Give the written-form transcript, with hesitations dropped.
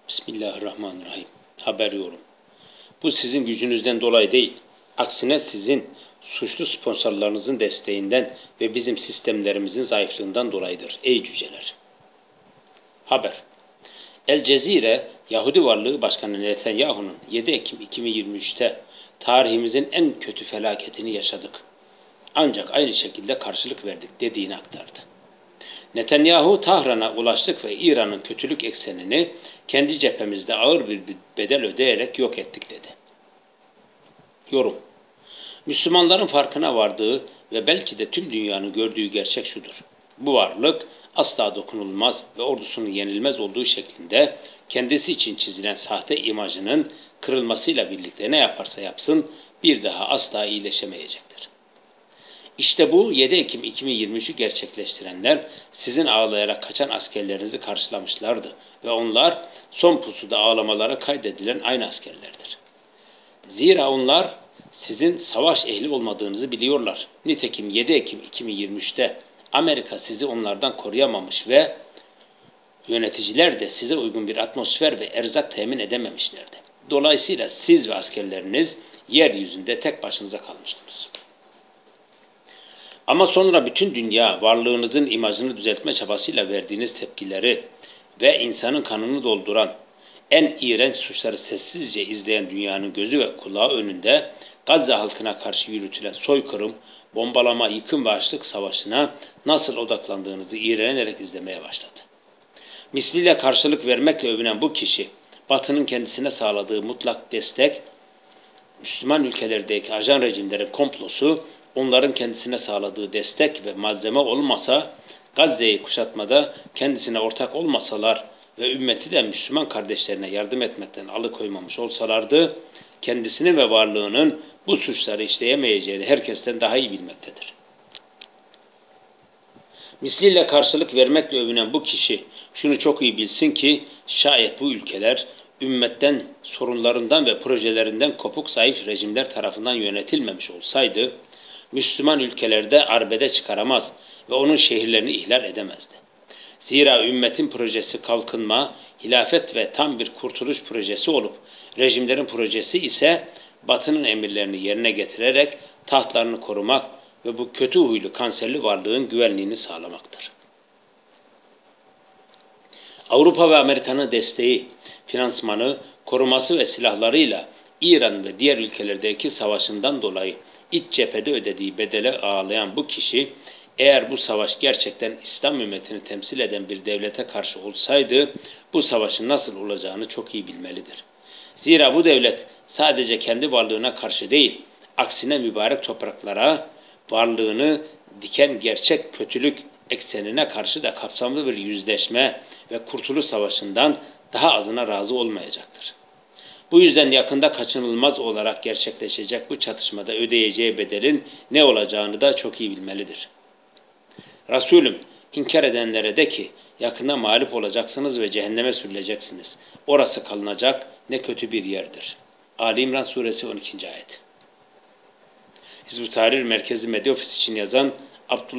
Bismillahirrahmanirrahim. Haber yorum. Bu sizin gücünüzden dolayı değil, aksine sizin suçlu sponsorlarınızın desteğinden ve bizim sistemlerimizin zayıflığından dolayıdır ey cüceler. Haber. El Cezire, Yahudi Varlığı Başkanı Netanyahu'nun 7 Ekim 2023'te tarihimizin en kötü felaketini yaşadık. Ancak aynı şekilde karşılık verdik dediğini aktardı. Netanyahu, Tahran'a ulaştık ve İran'ın kötülük eksenini kendi cephemizde ağır bir bedel ödeyerek yok ettik dedi. Yorum. Müslümanların farkına vardığı ve belki de tüm dünyanın gördüğü gerçek şudur. Bu varlık asla dokunulmaz ve ordusunun yenilmez olduğu şeklinde kendisi için çizilen sahte imajının kırılmasıyla birlikte ne yaparsa yapsın bir daha asla iyileşemeyecektir. İşte bu 7 Ekim 2023'ü gerçekleştirenler sizin ağlayarak kaçan askerlerinizi karşılamışlardı ve onlar son pusuda ağlamaları kaydedilen aynı askerlerdir. Zira onlar sizin savaş ehli olmadığınızı biliyorlar. Nitekim 7 Ekim 2023'te Amerika sizi onlardan koruyamamış ve yöneticiler de size uygun bir atmosfer ve erzak temin edememişlerdi. Dolayısıyla siz ve askerleriniz yeryüzünde tek başınıza kalmıştınız. Ama sonra bütün dünya varlığınızın imajını düzeltme çabasıyla verdiğiniz tepkileri ve insanın kanını dolduran en iğrenç suçları sessizce izleyen dünyanın gözü ve kulağı önünde Gazze halkına karşı yürütülen soykırım, bombalama, yıkım ve açlık savaşına nasıl odaklandığınızı iğrenerek izlemeye başladı. Misliyle karşılık vermekle övünen bu kişi, Batı'nın kendisine sağladığı mutlak destek, Müslüman ülkelerdeki ajan rejimlerin komplosu, onların kendisine sağladığı destek ve malzeme olmasa, Gazze'yi kuşatmada kendisine ortak olmasalar ve ümmeti de Müslüman kardeşlerine yardım etmekten alıkoymamış olsalardı, kendisini ve varlığının bu suçları işleyemeyeceğini herkesten daha iyi bilmektedir. Misliyle karşılık vermekle övünen bu kişi şunu çok iyi bilsin ki şayet bu ülkeler ümmetten, sorunlarından ve projelerinden kopuk zayıf rejimler tarafından yönetilmemiş olsaydı, Müslüman ülkelerde arbede çıkaramaz ve onun şehirlerini ihlal edemezdi. Zira ümmetin projesi kalkınma, hilafet ve tam bir kurtuluş projesi olup, rejimlerin projesi ise Batı'nın emirlerini yerine getirerek tahtlarını korumak ve bu kötü huylu kanserli varlığın güvenliğini sağlamaktır. Avrupa ve Amerika'nın desteği, finansmanı, koruması ve silahlarıyla İran ve diğer ülkelerdeki savaşından dolayı iç cephede ödediği bedele ağlayan bu kişi, eğer bu savaş gerçekten İslam ümmetini temsil eden bir devlete karşı olsaydı, bu savaşın nasıl olacağını çok iyi bilmelidir. Zira bu devlet sadece kendi varlığına karşı değil, aksine mübarek topraklara varlığını diken gerçek kötülük eksenine karşı da kapsamlı bir yüzleşme ve kurtuluş savaşından daha azına razı olmayacaktır. Bu yüzden yakında kaçınılmaz olarak gerçekleşecek bu çatışmada ödeyeceği bedelin ne olacağını da çok iyi bilmelidir. Resulüm, inkar edenlere de ki, yakında mağlup olacaksınız ve cehenneme sürüleceksiniz. Orası kalınacak ne kötü bir yerdir. Ali İmran Suresi 12. Ayet. Hizb-ı Tahrir Merkezi Medya Ofisi için yazan Abdullah